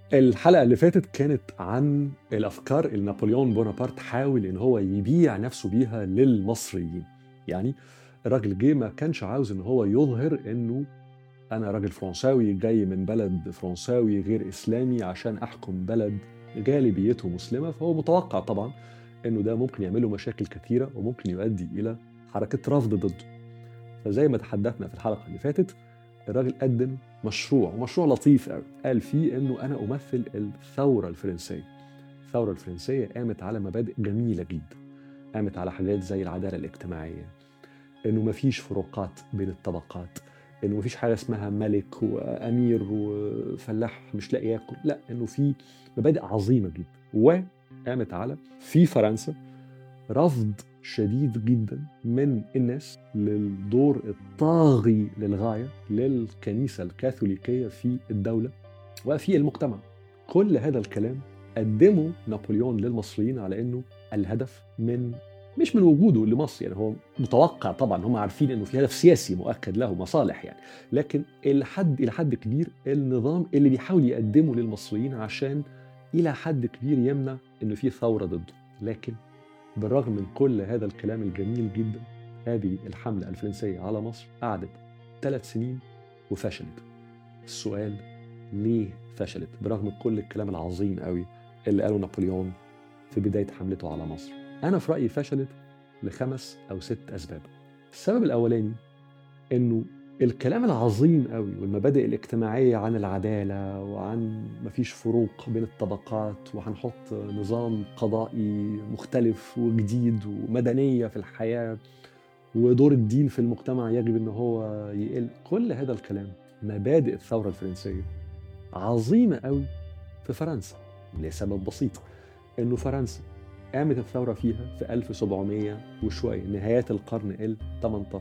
الحلقة اللي فاتت كانت عن الأفكار اللي نابليون بونابرت حاول إن هو يبيع نفسه بيها للمصريين. يعني الراجل جه ما كانش عاوز إن هو يظهر إنه أنا راجل فرنساوي جاي من بلد فرنساوي غير إسلامي عشان أحكم بلد غالبيته مسلمة، فهو متوقع طبعا إنه ده ممكن يعمله مشاكل كثيرة وممكن يؤدي إلى حركة رفض ضده. فزي ما تحدثنا في الحلقة اللي فاتت، الراجل قدم مشروع لطيف قوي، قال فيه انه انا امثل الثوره الفرنسيه. الثوره الفرنسيه قامت على مبادئ جميله جدا، قامت على حاجات زي العداله الاجتماعيه، انه مفيش فروقات بين الطبقات، انه مفيش حاجه اسمها ملك وامير وفلاح مش لاقي ياكل، لا، انه في مبادئ عظيمه جدا. وقامت على في فرنسا رفض شديد جدا من الناس للدور الطاغي للغاية للكنيسة الكاثوليكية في الدولة وفي المجتمع. كل هذا الكلام قدمه نابليون للمصريين على أنه الهدف مش من وجوده لمصر، يعني هو متوقع طبعا، هم عارفين أنه في هدف سياسي مؤكد له مصالح يعني، لكن إلى حد كبير النظام اللي بيحاول يقدمه للمصريين عشان إلى حد كبير يمنع أنه في ثورة ضده. لكن بالرغم من كل هذا الكلام الجميل جدا، هذه الحملة الفرنسية على مصر قعدت 3 سنين وفشلت. السؤال ليه فشلت برغم كل الكلام العظيم قوي اللي قاله نابليون في بداية حملته على مصر؟ أنا في رأيي فشلت ل5 أو 6 أسباب. السبب الأولاني إنه الكلام العظيم قوي والمبادئ الاجتماعية عن العدالة وعن مفيش فروق بين الطبقات وهنحط نظام قضائي مختلف وجديد ومدنية في الحياة ودور الدين في المجتمع يجب إن هو يقل، كل هذا الكلام مبادئ الثورة الفرنسية عظيمة قوي في فرنسا لسبب بسيط، إنه فرنسا قامت الثورة فيها في 1700 وشوية، نهايات القرن ال18.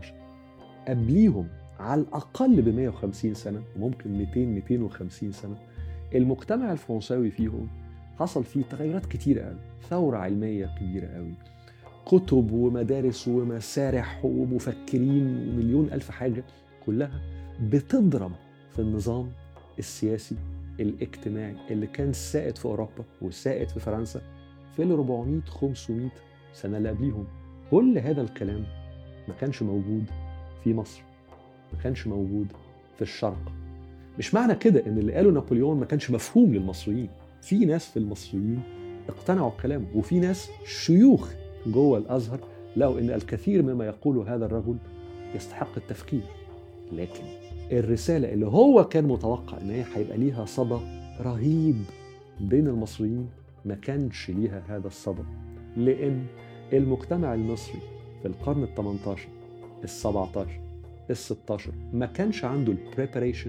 قبليهم على الأقل ب150 سنة وممكن 200-250 سنة المجتمع الفرنساوي فيهم حصل فيه تغيرات كتيرة قوي، ثورة علمية كبيرة قوي، كتب ومدارس ومسارح ومفكرين ومليون ألف حاجة كلها بتضرب في النظام السياسي الاجتماعي اللي كان سائد في أوروبا وسائد في فرنسا في 400-500 سنة اللي قبليهم. كل هذا الكلام ما كانش موجود في مصر، ما كانش موجود في الشرق. مش معنى كده ان اللي قاله نابليون ما كانش مفهوم للمصريين، في ناس في المصريين اقتنعوا بكلامه، وفي ناس شيوخ جوه الازهر لقوا ان الكثير مما يقوله هذا الرجل يستحق التفكير. لكن الرسالة اللي هو كان متوقع ان هي هيبقى ليها صدى رهيب بين المصريين ما كانش ليها هذا الصدى، لان المجتمع المصري في القرن ال18 ال17 ال16 ما كانش عنده البريباريشن،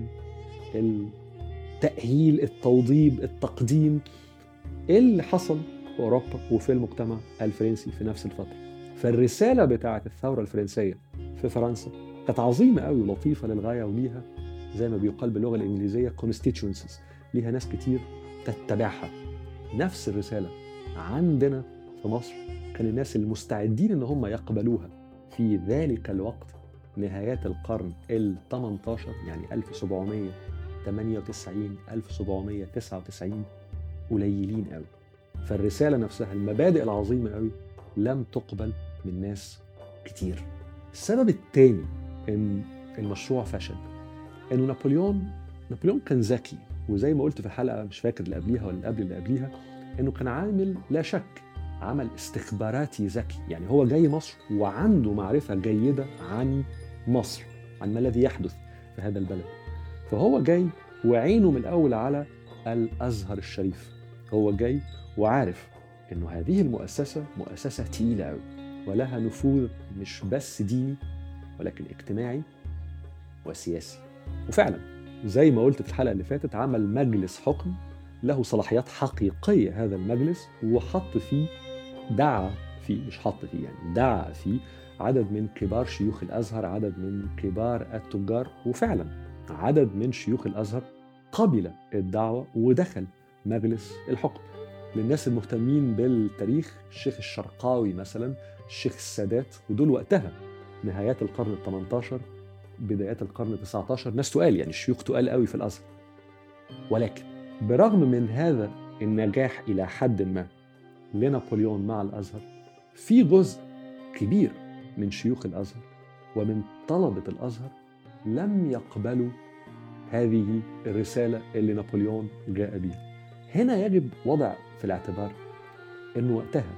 التأهيل، التوضيب، التقديم اللي حصل في أوروبا وفي المجتمع الفرنسي في نفس الفترة. فالرسالة بتاعة الثورة الفرنسية في فرنسا كانت عظيمة قوي ولطيفة للغاية، وليها زي ما بيقال باللغة الإنجليزية constituencies، ليها ناس كتير تتبعها. نفس الرسالة عندنا في مصر كان الناس المستعدين إن هم يقبلوها في ذلك الوقت، نهايات القرن ال18 يعني 1798 1799 قليلين قوي. فالرسالة نفسها المبادئ العظيمة قوي لم تقبل من ناس كتير. السبب الثاني ان المشروع فشل انه نابليون كان ذكي، وزي ما قلت في الحلقة مش فاكر اللي قبليها ولا اللي قبل اللي قبليها، انه كان عامل لا شك عمل استخباراتي ذكي. يعني هو جاي مصر وعنده معرفة جيدة عن مصر، عن ما الذي يحدث في هذا البلد. فهو جاي وعينه من الأول على الأزهر الشريف، هو جاي وعارف إنه هذه المؤسسة مؤسسة تقيلة قوي ولها نفوذ مش بس ديني ولكن اجتماعي وسياسي. وفعلا زي ما قلت في الحلقة اللي فاتت عمل مجلس حكم له صلاحيات حقيقية. هذا المجلس وحط فيه دعا فيه عدد من كبار شيوخ الأزهر، عدد من كبار التجار، وفعلا عدد من شيوخ الأزهر قبل الدعوة ودخل مجلس الحكم. للناس المهتمين بالتاريخ، الشيخ الشرقاوي مثلا، الشيخ السادات، ودول وقتها نهايات القرن ال18 بدايات القرن ال19 ناس تقال، يعني الشيوخ تقال قوي في الأزهر. ولكن برغم من هذا النجاح إلى حد ما لنابليون مع الأزهر، في جزء كبير من شيوخ الأزهر ومن طلبة الأزهر لم يقبلوا هذه الرسالة اللي نابليون جاء بها. هنا يجب وضع في الاعتبار أن وقتها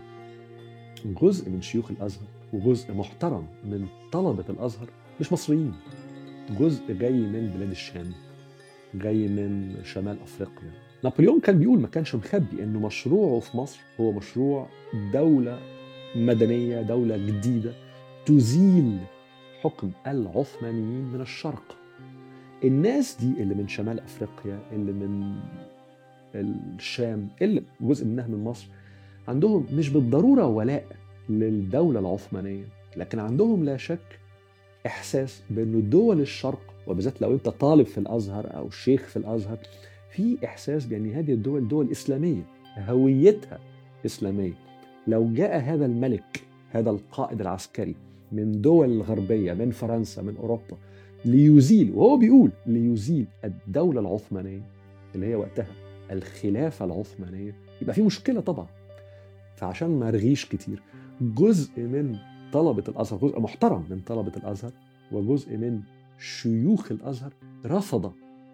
جزء من شيوخ الأزهر وجزء محترم من طلبة الأزهر مش مصريين، جزء جاي من بلاد الشام، جاي من شمال أفريقيا. نابليون كان بيقول، ما كانش مخبي، أنه مشروعه في مصر هو مشروع دولة مدنية، دولة جديدة تزيل حكم العثمانيين من الشرق. الناس دي اللي من شمال أفريقيا، اللي من الشام، اللي جزء منها من مصر، عندهم مش بالضرورة ولاء للدولة العثمانية، لكن عندهم لا شك إحساس بأن دول الشرق، وبالذات لو أنت طالب في الأزهر أو شيخ في الأزهر، في إحساس بأن هذه الدول دول إسلامية، هويتها إسلامية. لو جاء هذا الملك، هذا القائد العسكري من دول الغربية، من فرنسا، من أوروبا، ليزيل، وهو بيقول ليزيل الدولة العثمانية اللي هي وقتها الخلافة العثمانية، يبقى في مشكلة طبعا. فعشان ما رغيش كتير، جزء من طلبة الأزهر، جزء محترم من طلبة الأزهر وجزء من شيوخ الأزهر، رفض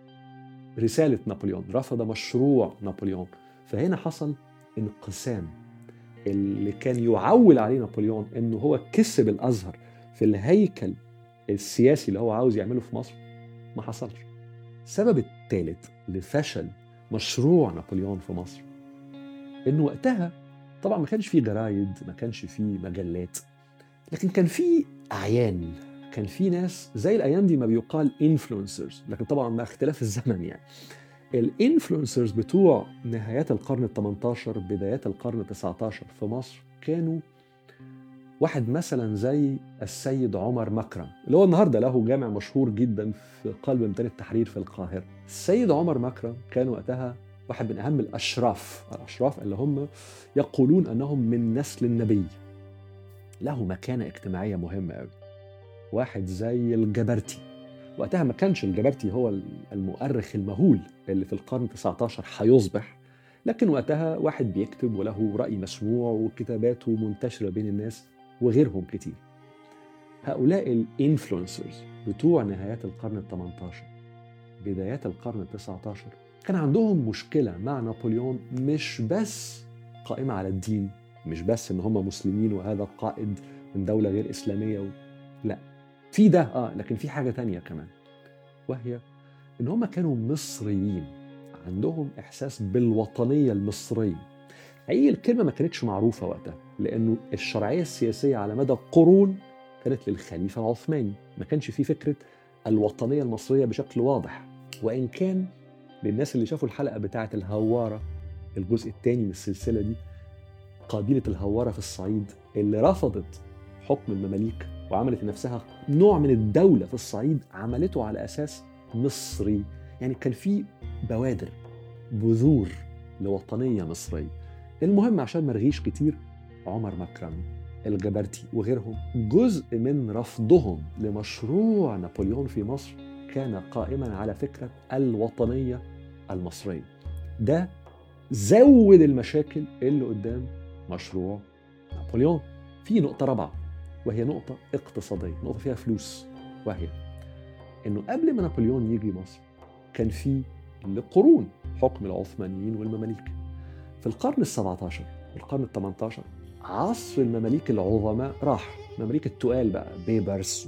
رسالة نابليون، رفض مشروع نابليون. فهنا حصل انقسام. اللي كان يعول عليه نابليون انه هو كسب الأزهر في الهيكل السياسي اللي هو عاوز يعمله في مصر، ما حصلش. السبب الثالث لفشل مشروع نابليون في مصر انه وقتها طبعا ما كانش فيه جرايد، ما كانش فيه مجلات، لكن كان فيه أعيان، كان فيه ناس زي الأيام دي ما بيقال influencers، لكن طبعا مع اختلاف الزمن. يعني الانفلونسرز بتوع نهايات القرن ال18 بدايات القرن ال19 في مصر كانوا واحد مثلا زي السيد عمر مكرم، اللي هو النهارده له جامع مشهور جدا في قلب ميدان التحرير في القاهرة. السيد عمر مكرم كان وقتها واحد من أهم الأشراف اللي هم يقولون أنهم من نسل النبي، له مكانة اجتماعية مهمة قوي. واحد زي الجبرتي، وقتها ما كانش الجبرتي هو المؤرخ المهول اللي في القرن 19 هيصبح، لكن وقتها واحد بيكتب وله رأي مسموع وكتاباته منتشرة بين الناس وغيرهم كتير. هؤلاء الانفلونسرز بتوع نهايات القرن ال18 بدايات القرن ال19 كان عندهم مشكلة مع نابليون، مش بس قائمة على الدين، مش بس ان هم مسلمين وهذا قائد من دولة غير إسلامية لا، في ده لكن في حاجة تانية كمان، وهي ان هم كانوا مصريين، عندهم إحساس بالوطنية المصرية. حقيقي الكلمة ما كانتش معروفة وقتها، لأنه الشرعية السياسية على مدى قرون كانت للخليفة العثماني، ما كانش فيه فكرة الوطنية المصرية بشكل واضح. وإن كان للناس اللي شافوا الحلقة بتاعة الهوارة، الجزء الثاني من السلسلة دي، قبيلة الهوارة في الصعيد اللي رفضت حكم المماليك وعملت لنفسها نوع من الدولة في الصعيد، عملته على أساس مصري. يعني كان في بوادر، بذور لوطنية مصرية. المهم عشان ما رغيش كتير، عمر مكرم، الجبرتي وغيرهم، جزء من رفضهم لمشروع نابليون في مصر كان قائما على فكرة الوطنية المصرية. ده زود المشاكل اللي قدام مشروع نابليون. في نقطة رابعة وهي نقطة اقتصادية، نقطة فيها فلوس، وهي إنه قبل ما نابليون يجي مصر كان في لقرون حكم العثمانيين والمماليك. في القرن ال17 والقرن ال18 عصر المماليك العظماء راح. المماليك التقال بقى، بيبرس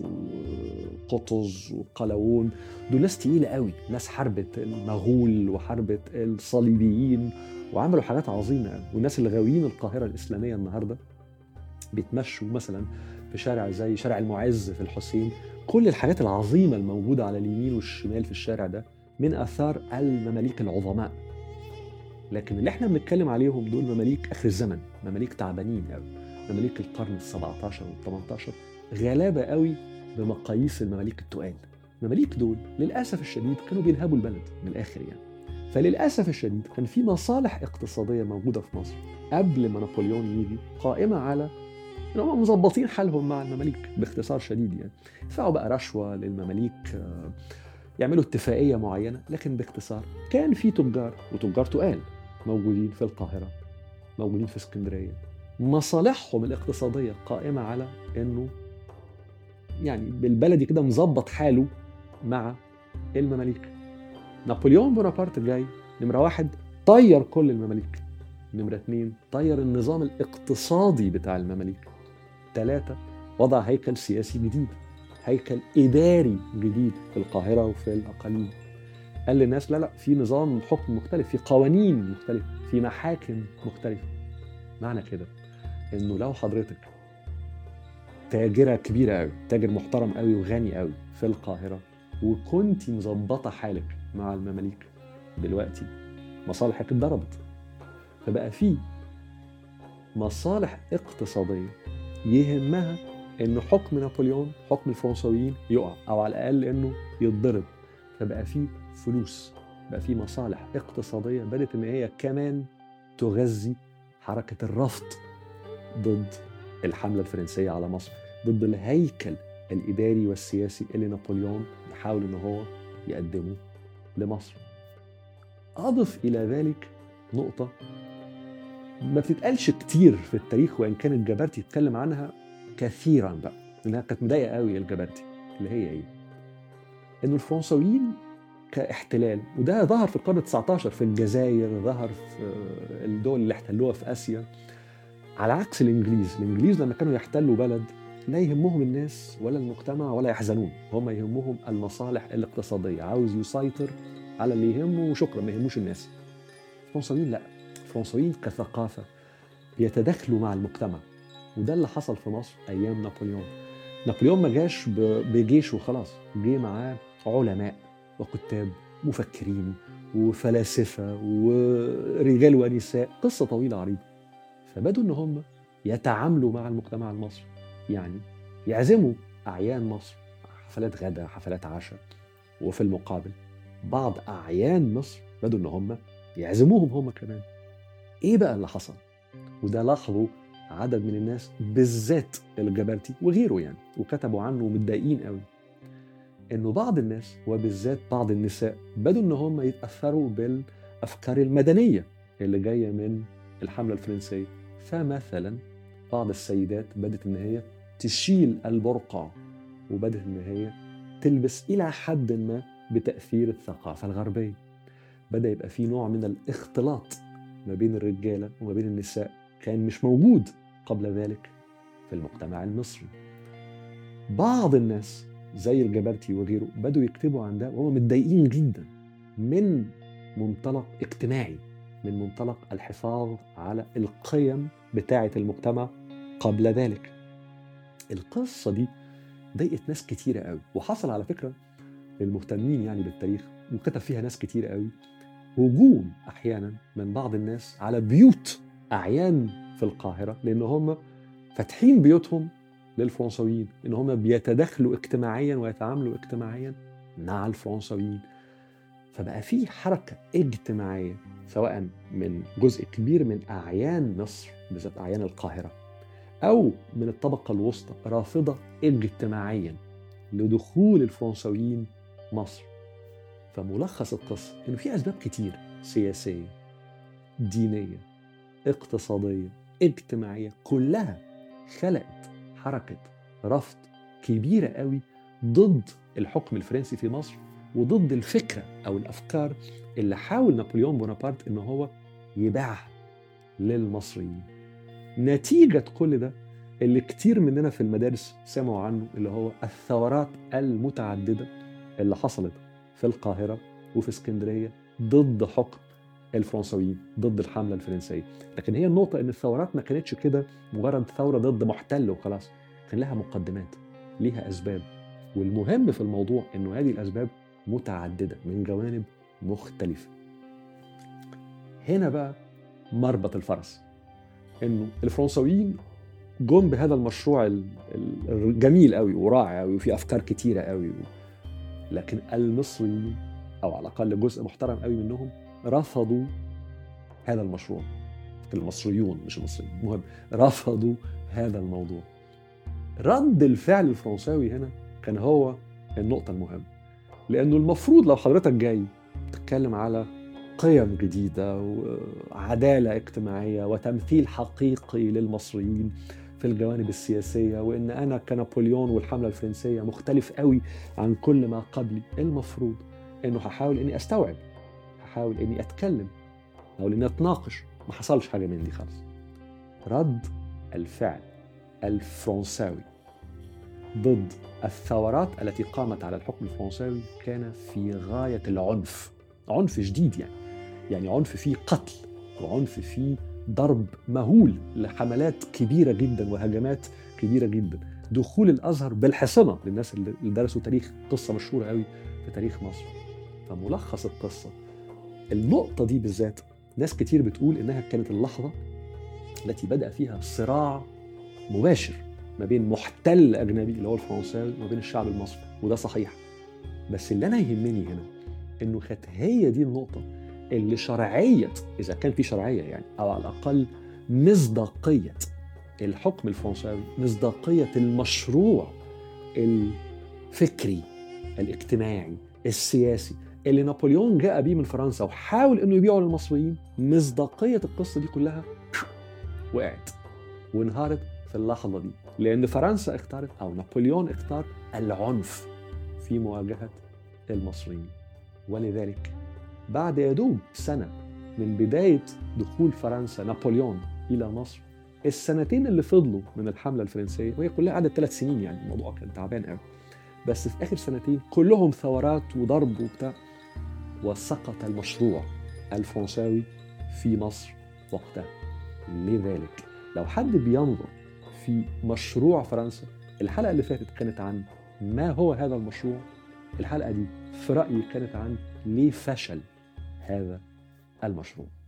وقطز وقلاوون، دول ناس تقيلة قوي، ناس حربت المغول وحربت الصليبيين وعملوا حاجات عظيمة قوي. والناس اللي غاويين القاهرة الإسلامية النهاردة بيتمشوا مثلا في شارع زي شارع المعز في الحسين، كل الحاجات العظيمة الموجودة على اليمين والشمال في الشارع ده من آثار المماليك العظماء. لكن اللي احنا بنتكلم عليهم دول مماليك آخر الزمن، مماليك تعبانين قوي، مماليك القرن ال17 وال18 غلابة قوي بمقاييس المماليك التقال. المماليك دول للأسف الشديد كانوا بينهبوا البلد من الآخر يعني. فللأسف الشديد كان في مصالح اقتصادية موجودة في مصر قبل ما نابليون يجي، قائمة على إن هم مظبطين حالهم مع المماليك باختصار شديد. يعني يدفعوا بقى رشوة للمماليك، يعملوا اتفاقية معينة. لكن باختصار كان في تجار، وتجار تقال، موجودين في القاهرة، موجودين في اسكندرية، مصالحهم الاقتصادية قائمة على انه يعني بالبلدي كده مظبط حاله مع المماليك. نابليون بونابرت جاي نمرة 1 طير كل المماليك، نمرة 2 طير النظام الاقتصادي بتاع المماليك، 3 وضع هيكل سياسي جديد، هيكل إداري جديد في القاهرة وفي الأقاليم. قال للناس لا في نظام حكم مختلف، في قوانين مختلفة، في محاكم مختلفة. معنى كده إنه لو حضرتك تاجرة كبيرة قوي، تاجر محترم قوي وغني قوي في القاهرة، وكنتي مظبطة حالك مع المماليك، دلوقتي مصالحك اتضربت، فبقى في مصالح اقتصادية يهمها إنه حكم نابليون، حكم الفرنساويين يقع، أو على الأقل إنه يتضرب. فبقى في فلوس، بقى في مصالح اقتصادية بدأت إن هي كمان تغذي حركة الرفض ضد الحملة الفرنسية على مصر، ضد الهيكل الإداري والسياسي اللي نابليون بيحاول إن هو يقدمه لمصر. أضف إلى ذلك نقطة ما بتتقالش كتير في التاريخ، وإن كان الجبرتي يتكلم عنها كثيرا بقى، إنها كانت مضايقة قوي الجبرتي، اللي هي إيه؟ إنه الفرنساويين كاحتلال، وده ظهر في القرن 19 في الجزائر، ظهر في الدول اللي احتلوها في آسيا، على عكس الإنجليز لما كانوا يحتلوا بلد لا يهمهم الناس ولا المجتمع ولا يحزنون، هم يهمهم المصالح الاقتصادية، عاوز يسيطر على اللي يهمه وشكرا، ما يهموش الناس. الفرنساويين لا، الفرنساويين كثقافة بيتدخلوا مع المجتمع، وده اللي حصل في مصر أيام نابليون. نابليون ما جاش بجيش وخلاص، جه معاه علماء وكتاب مفكرين وفلاسفة ورجال ونساء، قصة طويلة عريضة. فبدوا إن هم يتعاملوا مع المجتمع المصري، يعني يعزموا أعيان مصر، حفلات غدا، حفلات عشاء، وفي المقابل بعض أعيان مصر بدوا إن هم يعزموهم هم كمان. إيه بقى اللي حصل؟ وده لاحظوا عدد من الناس بالذات الجبرتي وغيره يعني، وكتبوا عنه متضايقين قوي، إنه بعض الناس وبالذات بعض النساء بدوا إن هم يتأثروا بالأفكار المدنية اللي جاية من الحملة الفرنسية. فمثلا بعض السيدات بدت إن هي تشيل البرقع، وبدت إن هي تلبس إلى حد ما بتأثير الثقافة الغربية. بدأ يبقى في نوع من الاختلاط ما بين الرجالة وما بين النساء كان مش موجود قبل ذلك في المجتمع المصري. بعض الناس زي الجبرتي وغيره بدوا يكتبوا عن ده وهم متضايقين جدا، من منطلق اجتماعي، من منطلق الحفاظ على القيم بتاعة المجتمع قبل ذلك. القصة دي ضايقت ناس كتيرة قوي، وحصل على فكرة للمهتمين يعني بالتاريخ، وكتب فيها ناس كتيرة قوي، هجوم أحيانا من بعض الناس على بيوت أعيان في القاهرة، لأن هم فاتحين بيوتهم للفرنساويين، إن هم بيتدخلوا اجتماعيا ويتعاملوا اجتماعيا مع الفرنساويين. فبقى في حركة اجتماعية سواء من جزء كبير من أعيان مصر، بالذات أعيان القاهرة، أو من الطبقة الوسطى، رافضة اجتماعيا لدخول الفرنساويين مصر. فملخص القصة إنه في أسباب كتير، سياسية، دينية، اقتصادية، اجتماعية، كلها خلقت حركة رفض كبيرة قوي ضد الحكم الفرنسي في مصر، وضد الفكرة أو الأفكار اللي حاول نابليون بونابرت إنه هو يبيعها للمصريين. نتيجة كل ده اللي كتير مننا في المدارس سمعوا عنه، اللي هو الثورات المتعددة اللي حصلت في القاهرة وفي اسكندرية ضد حكم الفرنساويين، ضد الحملة الفرنسية. لكن هي النقطة إن الثورات ما كانتش كده مجرد ثورة ضد محتل وخلاص، كان لها مقدمات، ليها أسباب، والمهم في الموضوع إنه هذه الأسباب متعددة من جوانب مختلفة. هنا بقى مربط الفرس، إنه الفرنساويين جم بهذا المشروع الجميل قوي ورائع قوي وفي أفكار كتيرة قوي، لكن المصريين أو على الأقل جزء محترم قوي منهم رفضوا هذا المشروع. المصريون مش المصريين، مهم، رفضوا هذا الموضوع. رد الفعل الفرنساوي هنا كان هو النقطة المهمة، لأنه المفروض لو حضرتك جاي تتكلم على قيم جديدة وعدالة اجتماعية وتمثيل حقيقي للمصريين في الجوانب السياسية، وإن أنا كنابليون والحملة الفرنسية مختلف قوي عن كل ما قبلي، المفروض إنه هحاول إني أستوعب، هحاول إني أتكلم، هحاول إني أتناقش. ما حصلش حاجة من دي خالص. رد الفعل الفرنساوي ضد الثورات التي قامت على الحكم الفرنساوي كان في غاية العنف، عنف شديد يعني عنف فيه قتل، وعنف فيه ضرب مهول لحملات كبيرة جدا وهجمات كبيرة جدا. دخول الأزهر بالحصنة للناس اللي درسوا تاريخ، قصة مشهورة قوي في تاريخ مصر. فملخص القصة، النقطة دي بالذات ناس كتير بتقول إنها كانت اللحظة التي بدأ فيها صراع مباشر ما بين محتل أجنبي اللي هو الفرنساوي وما بين الشعب المصري، وده صحيح. بس اللي أنا يهمني هنا إنه كانت هي دي النقطة اللي شرعية، إذا كان في شرعية يعني، أو على الأقل مصداقية الحكم الفرنساوي، مصداقية المشروع الفكري الاجتماعي السياسي اللي نابليون جاء بيه من فرنسا وحاول إنه يبيعه للمصريين، مصداقية القصة دي كلها وقعت وانهارت في اللحظة دي، لأن فرنسا اختارت أو نابليون اختار العنف في مواجهة المصريين. ولذلك بعد يدوب سنة من بداية دخول فرنسا نابليون إلى مصر، السنتين اللي فضلوا من الحملة الفرنسية، وهي كلها قعدت 3 سنين يعني الموضوع كان تعبان قوي، بس في آخر سنتين كلهم ثورات وضرب وبتاع، وسقط المشروع الفرنساوي في مصر وقتها. لذلك لو حد بينظر في مشروع فرنسا، الحلقة اللي فاتت كانت عن ما هو هذا المشروع، الحلقة دي في رأيي كانت عن ليه فشل هذا المشروع.